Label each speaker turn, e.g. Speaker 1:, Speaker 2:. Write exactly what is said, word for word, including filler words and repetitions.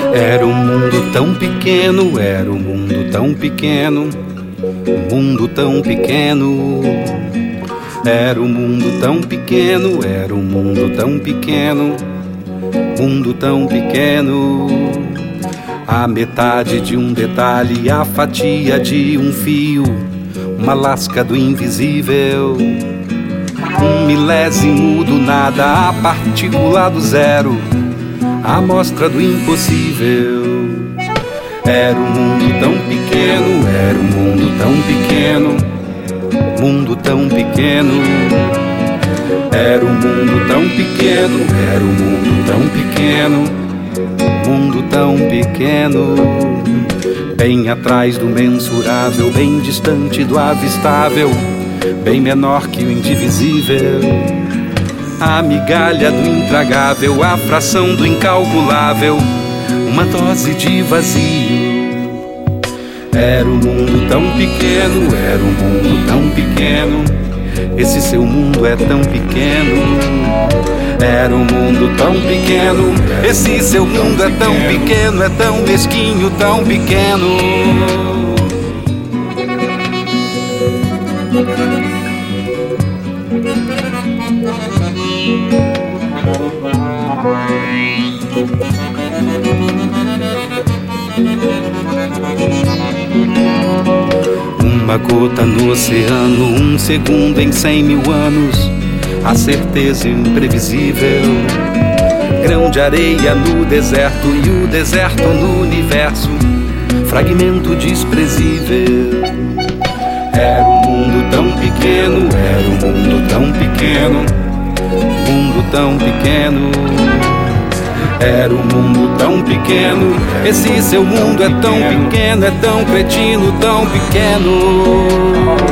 Speaker 1: Era um mundo tão pequeno, era um mundo tão pequeno, um mundo tão pequeno. Era um mundo tão pequeno, era um mundo tão pequeno, mundo tão pequeno. A metade de um detalhe, a fatia de um fio, uma lasca do invisível, um milésimo do nada, a partícula do zero, a amostra do impossível. Era um mundo tão pequeno, era um mundo tão pequeno, mundo tão pequeno. Era um mundo tão pequeno, era um mundo tão pequeno, mundo tão pequeno. Bem atrás do mensurável, bem distante do avistável, bem menor que o indivisível. A migalha do intragável, a fração do incalculável, uma dose de vazio. Era um mundo tão pequeno, era um mundo tão pequeno, esse seu mundo é tão pequeno. Era um mundo tão pequeno, esse seu mundo é tão pequeno, é tão mesquinho, tão pequeno. Uma gota no oceano, um segundo em cem mil anos, a certeza imprevisível. Grão de areia no deserto e o deserto no universo, fragmento desprezível. Era um mundo tão pequeno, era um mundo tão pequeno, mundo tão pequeno. Era um mundo tão pequeno, esse seu mundo é tão pequeno, é tão cretino, tão pequeno.